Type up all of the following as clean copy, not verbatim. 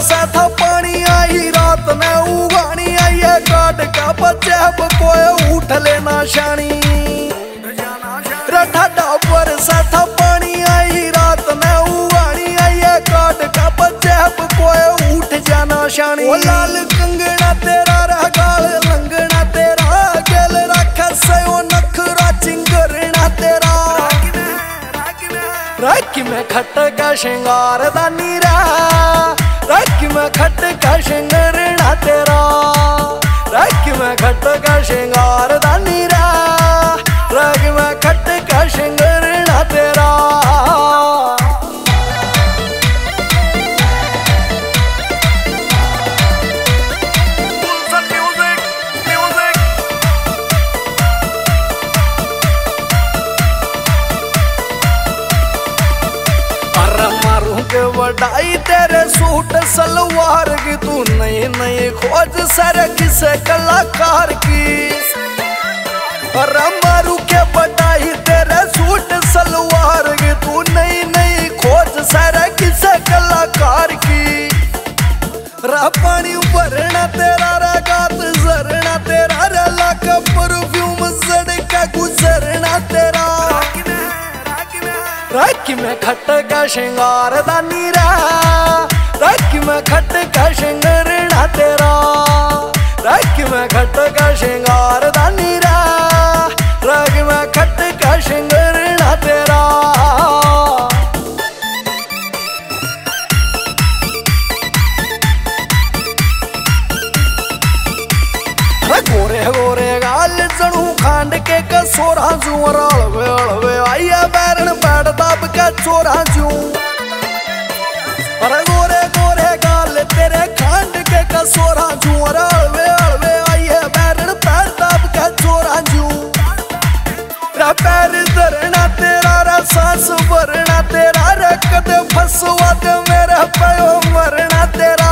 बरसा था पानी आई रात में उगानी आई है काट का बच्चे कोई उठ लेना शानी रठाडा बरसा था पानी आई रात में उगानी आई है काट का बच्चे कोई उठ जाना शानी। ओ लाल कंगना तेरा गाल लंगना तेरा गेल रखा सयो नखरा चिंगरना तेरा राखी में खट का श्रृंगार दा नीरा राखी में खट का श्रृंगारना तेरा राखी में खट का श्रृंगार दा नीरा राखी में खट का श्रृंगारना तेरा। वडाई तेरे सूट सलवार की तू नई नई खोज सर किसे कलाकार की मारू के बटाई तेरे सूट सलवार की तू नई नई खोज सर किसे कलाकार की रा पानी भरना तेरा रा गात जरना तेरा रा लाख परफ्यूम सड़का गुजरना तेरा राखी में खट का श्रृंगार दा नीरा राखी में खट का श्रृंगारना तेरा राखी में खट का श्रृंगार दा नीरा राखी में खट का श्रृंगारना तेरा। गोरे गोरे गाल जणू खांड के कसोरा जुअर अलवे अलवे आइया बैरन बैठ दब के चोरा जू अरे गोरे गोरे गाल तेरे खांड के कसोरा जुअर अलवे अलवे आइया बैरन बैठ दब के चोरा जू रा पैर धरना तेरा रा सांस भरना तेरा रे कदे फसवा दे मेरा पयो मरना तेरा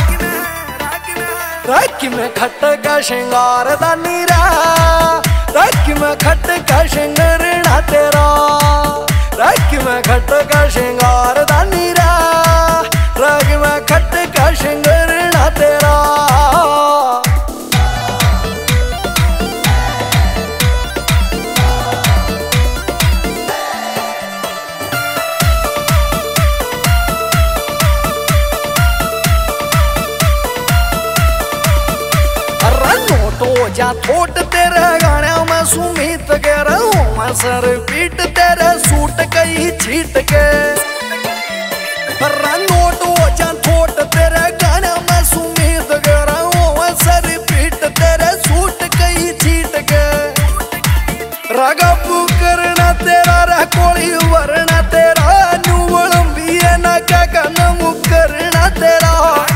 राखी में खट का श्रृंगार दा नीरा राखी में खट का श्रृंगारना तेरा राखी में खट का श्रृंगार दा नीरा राखी में खट का श्रृंगारना तेरा। तो जा थोट तेरे गाने में सुमित के रहूं मैं सर पीट तेरे सूट कई छीट के नोट हो जा थोट तेरे गाने में सुमित के रहूं मैं सर पीट तेरे सूट कई छीट के रगब करना तेरा रकोड़ी वरना तेरा नुवल भी न का कनम करना तेरा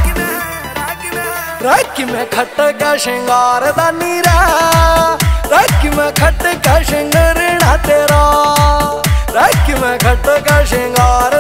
राखी में खट का श्रृंगार दा नीरा राखी में खट का श्रृंगारना तेरा राखी में खट का श्रृंगार